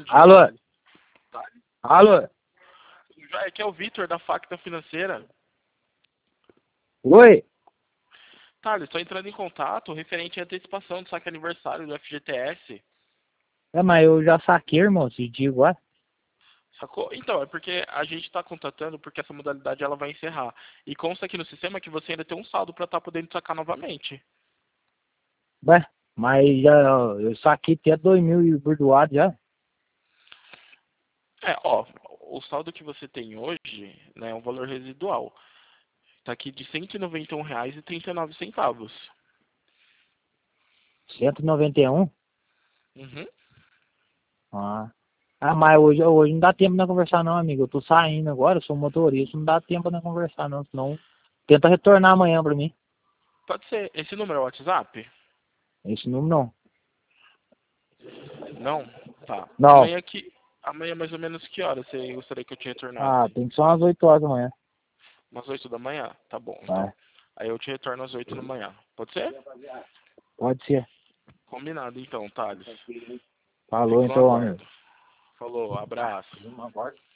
dia, Alô? Thales. Alô? Já aqui é o Vitor da Facta Financeira. Oi? Thales, estou entrando em contato referente à antecipação do saque aniversário do FGTS. Mas eu já saquei, irmão, esse dia agora. Sacou? Então, é porque a gente está contatando porque essa modalidade ela vai encerrar. E consta aqui no sistema que você ainda tem um saldo para estar podendo sacar novamente. Ué, mas já, eu saquei até 2.000 e burdoado já. O saldo que você tem hoje, né, é um valor residual. Está aqui de R$ 191,39. 191? Uhum. Mas hoje não dá tempo de conversar não, amigo. Eu tô saindo agora, eu sou motorista, não dá tempo de conversar não, senão tenta retornar amanhã pra mim. Pode ser. Esse número é o WhatsApp? Esse número não. Não? Tá. Não. Amanhã mais ou menos que hora você gostaria que eu te retornasse? Tem que ser umas 8 horas da manhã. Umas 8 da manhã? Tá bom, então. Vai. Aí eu te retorno às 8 da manhã. Pode ser? Pode ser. Combinado então, Thales. Falou Fico no então, amigo. aguardo. Falou, abraço.